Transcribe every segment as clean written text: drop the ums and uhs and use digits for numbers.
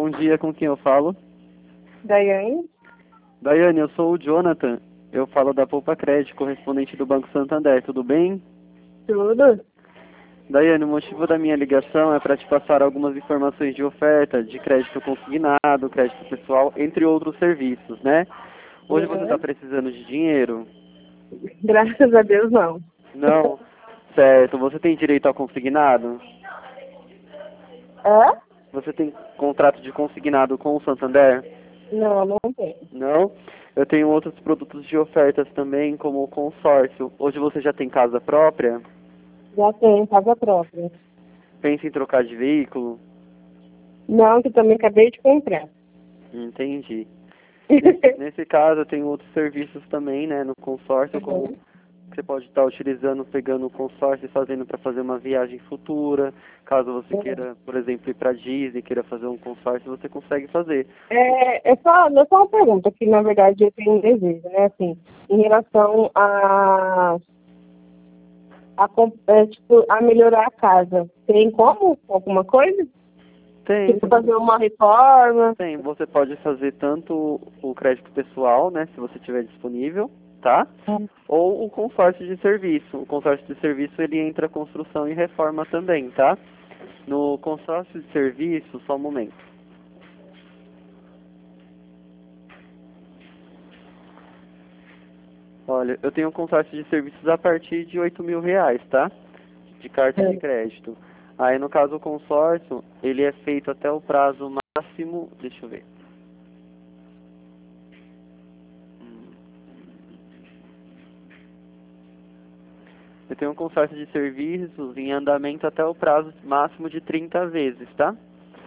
Bom dia, com quem eu falo? Daiane? Daiane, eu sou o Jonathan. Eu falo da Poupa Crédito, correspondente do Banco Santander. Tudo bem? Tudo? Daiane, o motivo da minha ligação é para te passar algumas informações de oferta de crédito consignado, crédito pessoal, entre outros serviços, né? Hoje você está precisando de dinheiro? Graças a Deus, não. Não? Certo. Você tem direito ao consignado? É? Você tem contrato de consignado com o Santander? Não, não tem. Não? Eu tenho outros produtos de ofertas também, como o consórcio. Hoje você já tem casa própria? Já tenho casa própria. Pensa em trocar de veículo? Não, que também acabei de comprar. Entendi. Nesse caso, eu tenho outros serviços também, né, no consórcio, como que você pode estar utilizando, pegando o consórcio e fazendo para fazer uma viagem futura. Caso você queira, por exemplo, ir para Disney, queira fazer um consórcio, você consegue fazer. É só uma pergunta, que na verdade eu tenho um desejo, né? Assim, em relação a melhorar a casa. Tem como? Alguma coisa? Tem. Tipo, fazer uma reforma? Tem. Você pode fazer tanto o crédito pessoal, né, se você tiver disponível, tá? Ou o consórcio de serviço. O consórcio de serviço, ele entra construção e reforma também, tá? No consórcio de serviço, só um momento. Olha, eu tenho um consórcio de serviços a partir de R$ 8.000, tá? De carta de crédito. Aí, no caso, o consórcio, ele é feito até o prazo máximo, deixa eu ver. Eu tenho um consórcio de serviços em andamento até o prazo máximo de 30 vezes, tá?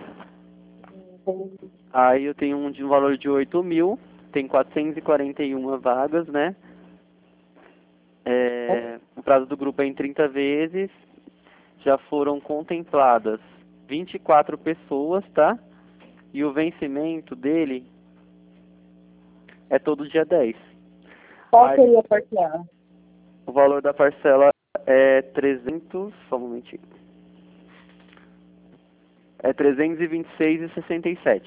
Aí eu tenho um de um valor de 8.000, tem 441 vagas, né? O prazo do grupo é em 30 vezes, já foram contempladas 24 pessoas, tá? E o vencimento dele é todo dia 10. Qual seria a parcela? O valor da parcela é 300, só um momentinho. É 326,67.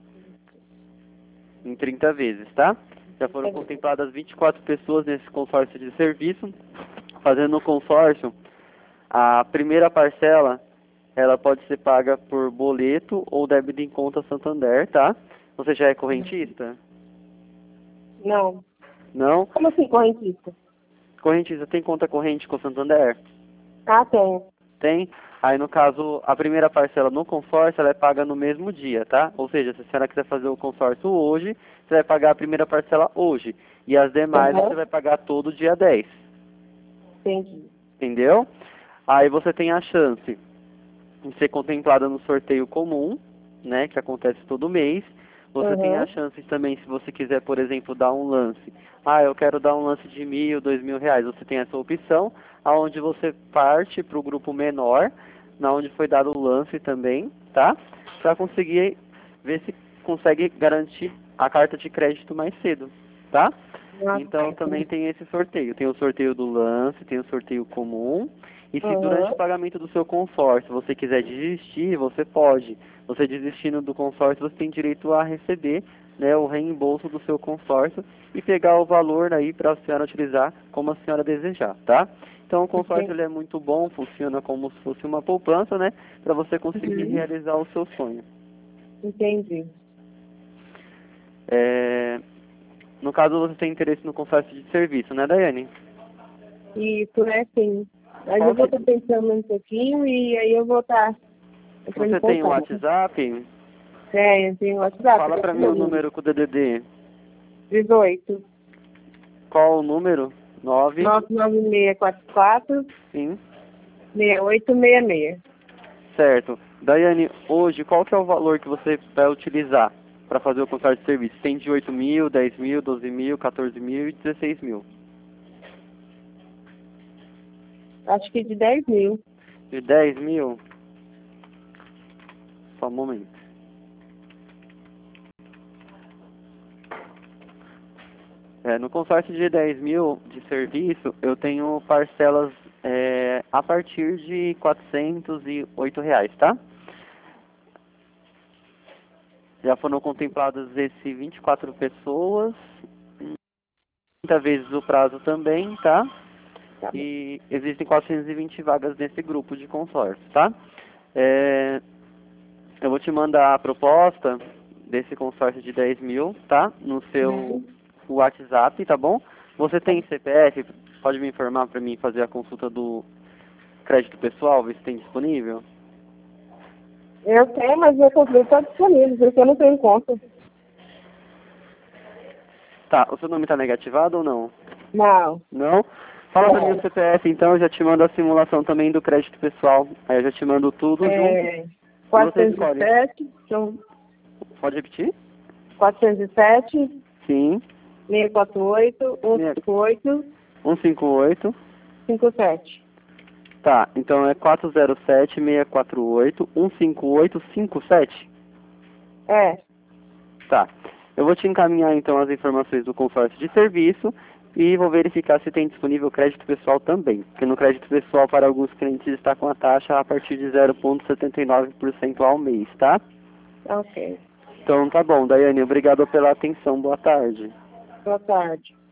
Em 30 vezes, tá? Já foram contempladas 24 pessoas nesse consórcio de serviço. Fazendo o consórcio, a primeira parcela, ela pode ser paga por boleto ou débito em conta Santander, tá? Você já é correntista? Não. Não? Como assim, correntista? Correntista tem conta corrente com Santander? Ah, tenho. Tem. Aí, no caso, a primeira parcela no consórcio, ela é paga no mesmo dia, tá? Ou seja, se a senhora quiser fazer o consórcio hoje, você vai pagar a primeira parcela hoje. E as demais você vai pagar todo dia 10. Entendi. Entendeu? Aí você tem a chance de ser contemplada no sorteio comum, né? Que acontece todo mês. Você tem a chance também, se você quiser, por exemplo, dar um lance. Ah, eu quero dar um lance de R$ 1.000, R$ 2.000. Você tem essa opção, aonde você parte para o grupo menor, na onde foi dado o lance também, tá? Para conseguir ver se consegue garantir a carta de crédito mais cedo, tá? Então também tem esse sorteio. Tem o sorteio do lance, tem o sorteio comum. E se durante o pagamento do seu consórcio você quiser desistir, você pode. Você desistindo do consórcio, você tem direito a receber, né, o reembolso do seu consórcio e pegar o valor aí para a senhora utilizar como a senhora desejar, tá? Então o consórcio ele é muito bom, funciona como se fosse uma poupança, né, para você conseguir realizar o seu sonho. Entendi. No caso, você tem interesse no consórcio de serviço, né, Daiane? Isso, né, sim. Mas eu vou estar pensando um pouquinho e aí eu vou estar... Você tem um WhatsApp? Tenho WhatsApp. Fala pra mim o número com o DDD. 18. Qual o número? 9? 99644 Sim. 6866. Certo. Daiane, hoje, qual que é o valor que você vai utilizar para fazer o consórcio de serviço? Tem de 8.000, 10.000, 12.000, 14.000 e 16.000. Acho que de 10.000. De 10.000? Só um momento. No consórcio de 10.000 de serviço, eu tenho parcelas a partir de R$ 408, tá? Já foram contempladas esse 24 pessoas, 30 vezes o prazo também, tá? Tá bom. E existem 420 vagas nesse grupo de consórcio, tá? Eu vou te mandar a proposta desse consórcio de 10 mil, tá? No seu WhatsApp, tá bom? Você tem CPF? Pode me informar para mim fazer a consulta do crédito pessoal, ver se tem disponível? Eu tenho, mas meu controle está disponível, porque eu não tenho conta. Tá, o seu nome tá negativado ou não? Não. Não? Fala pra mim o CPF, então eu já te mando a simulação também do crédito pessoal. Aí eu já te mando tudo junto. 407, são Pode repetir? 407, Sim. 648, 158, 158. 57. Tá, então é 407-648-15857? É, Tá. Eu vou te encaminhar então as informações do consórcio de serviço e vou verificar se tem disponível crédito pessoal também. Porque no crédito pessoal para alguns clientes está com a taxa a partir de 0,79% ao mês, tá? ok. Então tá bom, Daiane, obrigado pela atenção, boa tarde. Boa tarde.